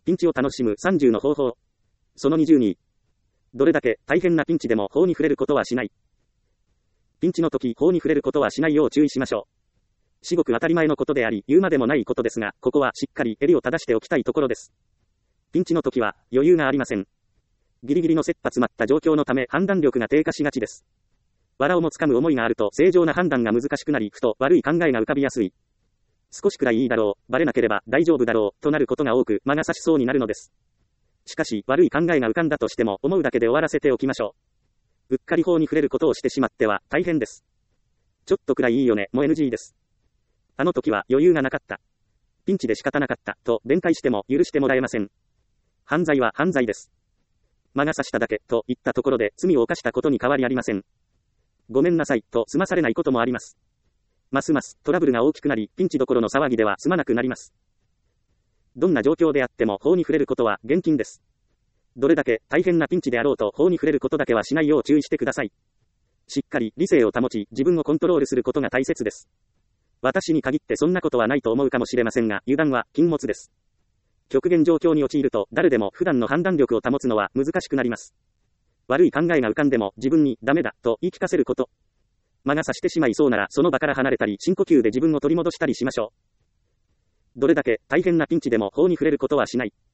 ピンチを楽しむ30の方法。その22。どれだけ大変なピンチでも法に触れることはしない。ピンチの時、法に触れることはしないよう注意しましょう。至極当たり前のことであり、言うまでもないことですが、ここはしっかり襟を正しておきたいところです。ピンチの時は余裕がありません。ギリギリの切羽詰まった状況のため判断力が低下しがちです。藁をもつかむ思いがあると正常な判断が難しくなり、ふと悪い考えが浮かびやすい。少しくらいいいだろう、バレなければ大丈夫だろう、となることが多く、魔が差しそうになるのです。しかし、悪い考えが浮かんだとしても、思うだけで終わらせておきましょう。うっかり法に触れることをしてしまっては、大変です。ちょっとくらいいいよね、も NG です。あの時は余裕がなかった。ピンチで仕方なかった、と弁解しても許してもらえません。犯罪は犯罪です。魔が差しただけ、と言ったところで罪を犯したことに変わりありません。ごめんなさい、と済まされないこともあります。ますますトラブルが大きくなり、ピンチどころの騒ぎでは済まなくなります。どんな状況であっても法に触れることは厳禁です。どれだけ大変なピンチであろうと法に触れることだけはしないよう注意してください。しっかり理性を保ち、自分をコントロールすることが大切です。私に限ってそんなことはないと思うかもしれませんが、油断は禁物です。極限状況に陥ると、誰でも普段の判断力を保つのは難しくなります。悪い考えが浮かんでも自分にダメだと言い聞かせること。魔が差してしまいそうならその場から離れたり深呼吸で自分を取り戻したりしましょう。どれだけ大変なピンチでも法に触れることはしない。